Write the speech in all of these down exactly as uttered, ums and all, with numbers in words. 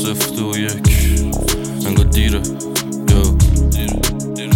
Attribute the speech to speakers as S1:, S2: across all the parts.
S1: سفت و یک انگار دیره یا دیره دیره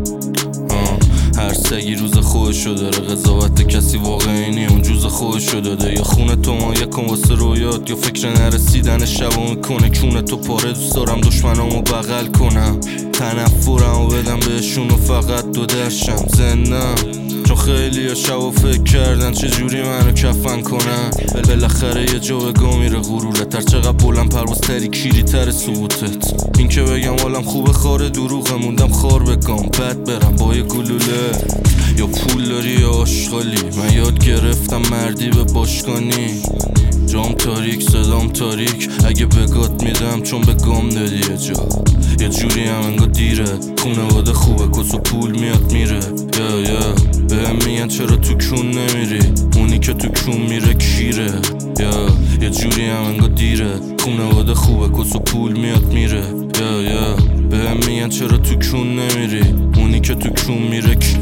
S1: هر سگی روز خودشو داره، قضاوت کسی واقعی نی اون جوز خودشو داده. یا خونه تو ما یکم واسه رویات، یا فکر نرسیدن شبو میکنه کونه تو پاره. دوست دارم دشمنامو بغل کنم، تنفرمو بدم بهشون و فقط دو درشم زندم. چون خیلی ها شبو فکر کردن چجوری منو کفن کنن. بالاخره یه جا به گا میره غرورت، هر چقدر بلند پرواز تری کیری تر ثبوتت. این که بگم حالم خوبه خاره دروغه، موندم خار بگم بد برم با یه گلوله. یا پول داری یا آشغالی، من یاد گرفتم مردی به باشگانی. جام تاریک صدام تاریک، اگه بگات میدم چون به گام دادی یه جا. یه جوری هم انگار دیره، خونواده خوبه کس و پول میاد میره. یا یا بهم میگن چرا تو کون نمیری، اونی که تو کون میره کیره. یا یه جوری هم انگار دیره، خونواده خوبه کس و پول میاد میره. یا یا بهم میگن چرا تو کون نمیری، اونی که تو کون میره کی.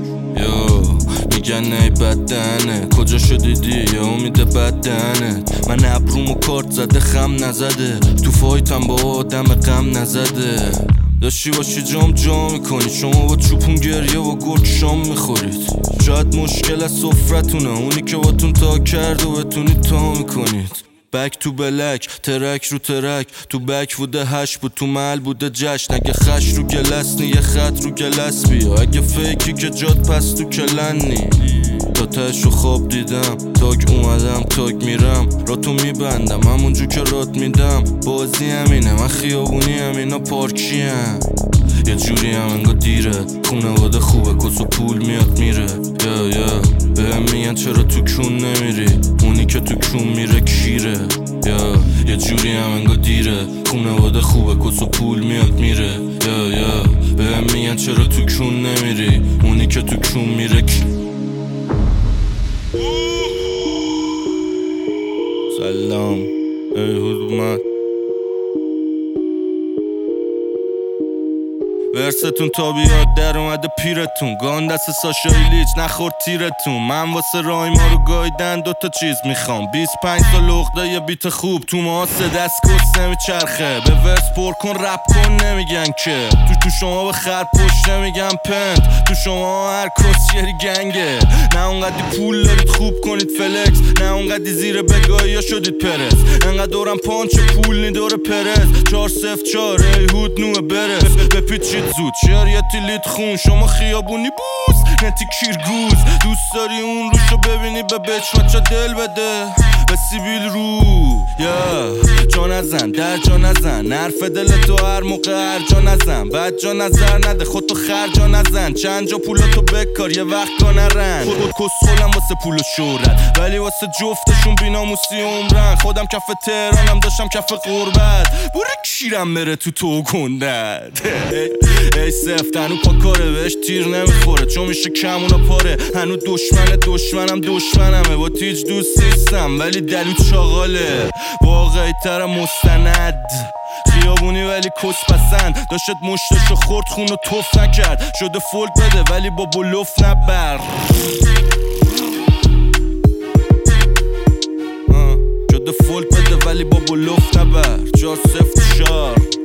S1: یا میگن نه بد دهنه، کجا شدیدی یا امید بد دهنه. من ابروم و کارت زده خم نزده، تو فایتم با آدم غم نزده. داشتی باشی جام جا میکنی، شما با چوپون گریه و گرگ شام میخورید. شاید مشکل از سفرتونه، اونی که باتون تا کرد و بتونید تا میکنید. بک تو بلک ترک رو ترک، تو بک بوده هش بود تو محل بوده جشن. اگه خش رو گلس نی یه خط رو گلس بیا، اگه فیکی که جاد پس تو کلن نی. تا تش رو خواب دیدم، تاگ اومدم تاگ میرم، را تو میبندم همونجور که رات میدم. بازی همینه من خیابونی هم اینا پارکی هم. یه جوری هم انگار دیره، خونواده خوبه کس و پول میاد میره. یا یا بهم میگن چرا تو کون نمیری، اونی که تو کون میره کیره. یا یه جوری هم انگار دیره، خونواده خوبه کس و پول میاد میره. یا یا بهم میگن چرا تو کون نمیری، اونی که تو کون میره کی. سلام ای حکومت، ورستون تا بیاد در اومده پیرتون. گان دست ساشا ایلیچ نخورد تیرتون. من واسه رای ما رو گایدن دوتا چیز میخوام، بیست و پنج سال لغده یه بیت خوب. تو ما سه دست کس نمیچرخه، به ورس پر کن رپ کن نمیگن که. تو تو شما به خر پشت نمیگن پنت، تو شما هر کس یری گنگه. نه اونقدی پول دارید خوب کنید فلکس، نه اونقدی زیر بگاهی ها شدید پرس. انقدر دورم پانچ پول نی دور پرس. چار سفت چار ای هود نوه برس، بپیچید زود شریعتی لید خون. شما خیابونی بوز نتی کیرگوز، دوست داری اون روشو ببینی به بچمچا دل بده به سیبیل رو. یا جا نزن در جا نزن، حرف دل تو هر موقع هر جا نزن. بعد جا نظر نده خودتو خرجا نزن، چند جا پولاتو بکار یه وقت گا نرن. خود کس خولم واسه پول و شهرت، ولی واسه جفتشون بیناموسی عمرن. خودم کف تهرانم داشتم کف قربت، بوره کیرم بره تو تو گندت. ای سفت هنو پا کاره بهش تیر نمیخوره، چون میشه کمونا پاره. هنو دشمن دشمنم دشمنمه، با تیج دوست نیستم ولی دلوت شاغاله. واقعی تر مستند خیابونی ولی کس پسند، داشت مشتشو خورد خونو توف نکرد. شده فولک بده ولی با بلوف نبر. شده فولک بده ولی با بلوف نبر. چار سفت شار